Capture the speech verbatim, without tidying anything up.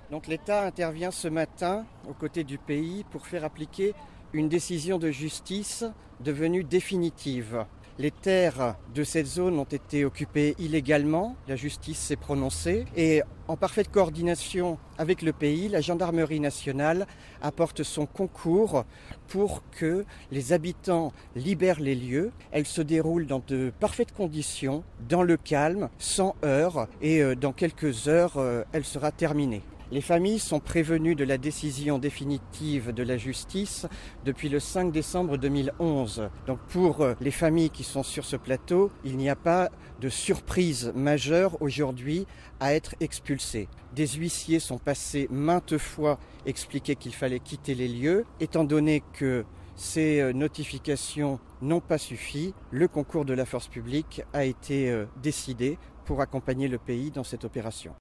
Donc l'État intervient ce matin aux côtés du pays pour faire appliquer une décision de justice devenue définitive. Les terres de cette zone ont été occupées illégalement, la justice s'est prononcée et en parfaite coordination avec le pays, la gendarmerie nationale apporte son concours pour que les habitants libèrent les lieux. Elle se déroule dans de parfaites conditions, dans le calme, sans heurts et dans quelques heures, elle sera terminée. Les familles sont prévenues de la décision définitive de la justice depuis le cinq décembre deux mille onze. Donc pour les familles qui sont sur ce plateau, il n'y a pas de surprise majeure aujourd'hui à être expulsées. Des huissiers sont passés maintes fois expliquer qu'il fallait quitter les lieux. Étant donné que ces notifications n'ont pas suffi, le concours de la force publique a été décidé pour accompagner le pays dans cette opération.